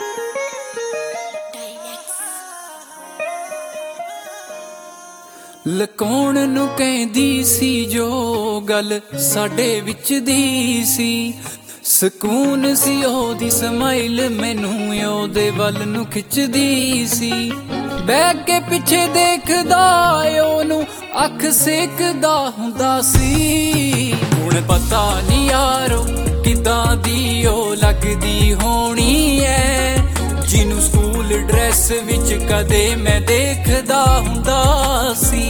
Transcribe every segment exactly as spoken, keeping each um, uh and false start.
ਲਕਾਉਣ ਨੂੰ ਕਹਿੰਦੀ ਸੀ ਜੋ ਗੱਲ ਸਾਡੇ ਵਿੱਚ ਦੀ ਸੀ, ਸਕੂਨ ਸੀ ਉਹਦੀ ਸਮਾਈਲ ਮੈਨੂੰ ਉਹਦੇ ਵੱਲ ਨੂੰ ਖਿੱਚਦੀ ਸੀ। ਬਹਿ ਕੇ ਪਿੱਛੇ ਦੇਖਦਾ ਉਹਨੂੰ ਅੱਖ ਸੇਕਦਾ ਹੁੰਦਾ ਸੀ। ਹੁਣ ਪਤਾ ਨਹੀਂ ਯਾਰੋ ਕਿੱਦਾਂ ਦੀ ਉਹ ਲੱਗਦੀ ਹੋਣੀ ਐ, ਜਿਹਨੂੰ ਸਕੂਲ ਡਰੈਸ ਵਿੱਚ ਕਦੇ ਮੈਂ ਦੇਖਦਾ ਹੁੰਦਾ ਸੀ।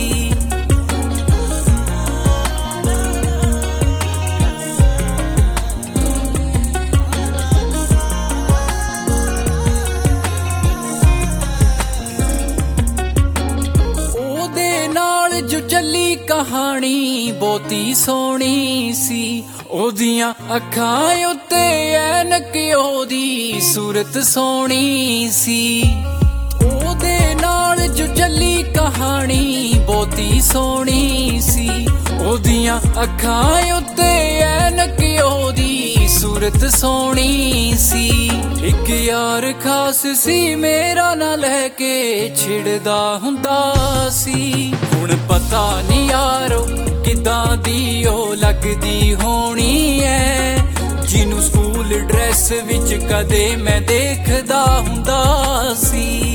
ਉਹਦੇ ਨਾਲ ਜੋ ਚੱਲੀ ਕਹਾਣੀ ਬਹੁਤੀ ਸੋਹਣੀ ਸੀ, ਉਹਦੀਆਂ ਅੱਖਾਂ ਉੱਤੇ ਐਨਕ ਉਹਦੀ ਸੂਰਤ ਸੋਹਣੀ ਸੀ। ਉਹਦੇ ਨਾਲ ਜੋ ਚੱਲੀ ਕਹਾਣੀ ਬਹੁਤੀ ਸੋਹਣੀ ਸੀ, ਉਹਦੀਆਂ ਅੱਖਾਂ ਉੱਤੇ ਐਨਕ ਉਹਦੀ ਸੂਰਤ ਸੋਹਣੀ ਸੀ। ਇੱਕ ਯਾਰ ਖਾਸ ਸੀ ਮੇਰਾ ਨਾ ਲੈ ਕੇ ਛਿੜਦਾ ਹੁੰਦਾ ਸੀ। ਹੁਣ ਪਤਾ ਨਹੀਂ ਯਾਰੋ ਕਿੱਦਾਂ ਦੀ ਉਹ ਲੱਗਦੀ ਹੋਣੀ ਐ, ਜਿਹਨੂੰ ਸਕੂਲ ਡਰੈਸ ਵਿੱਚ ਕਦੇ ਮੈਂ ਦੇਖਦਾ ਹੁੰਦਾ ਸੀ।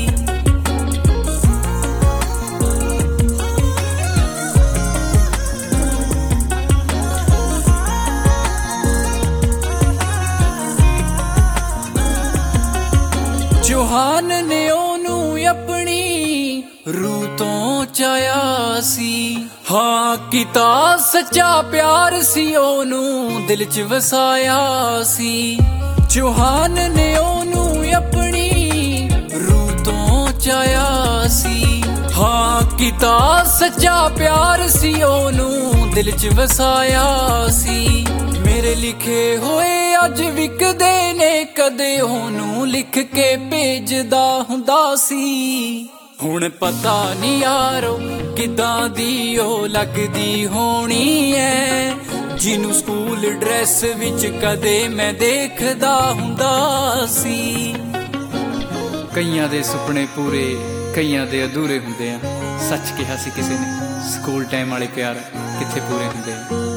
ਚੌਹਾਨ ਨੇ ਉਹਨੂੰ ਆਪਣੀ ਰੂਹ ਤੋਂ ਚਾਹਿਆ ਸੀ, ਹਾਂ ਕੀਤਾ ਸੱਚਾ ਪਿਆਰ ਸੀ ਉਹਨੂੰ ਦਿਲ 'ਚ ਵਸਾਇਆ ਸੀ। ਚੌਹਾਨ ਨੇ ਉਹਨੂੰ ਆਪਣੀ ਰੂਹ ਤੋਂ ਚਾਹਿਆ ਸੀ, ਹਾਂ ਕੀਤਾ ਸੱਚਾ ਪਿਆਰ ਸੀ ਉਹਨੂੰ ਦਿਲ 'ਚ ਵਸਾਇਆ ਸੀ। ਮੇਰੇ ਲਿਖੇ ਹੋਏ ਅੱਜ ਵਿਕਦੇ ਨੇ, ਕਦੇ ਉਹਨੂੰ ਲਿਖ ਕੇ ਭੇਜਦਾ ਹੁੰਦਾ ਸੀ। ਹੁਣ ਪਤਾ ਨਹੀਂ ਯਾਰੋ ਕਿੱਦਾਂ ਦੀ ਉਹ ਲੱਗਦੀ ਹੋਣੀ ਐ, ਜਿਹਨੂੰ ਸਕੂਲ ਡਰੈਸ ਵਿੱਚ ਕਦੇ ਮੈਂ ਦੇਖਦਾ ਹੁੰਦਾ ਸੀ। ਕਈਆਂ ਦੇ ਸੁਪਨੇ ਪੂਰੇ ਕਈਆਂ ਦੇ ਅਧੂਰੇ ਹੁੰਦੇ ਆ, ਸੱਚ ਕਿਹਾ ਸੀ ਕਿਸੇ ਨੇ, ਸਕੂਲ ਟਾਈਮ ਵਾਲੇ ਪਿਆਰ ਕਿੱਥੇ ਪੂਰੇ ਹੁੰਦੇ ਆ।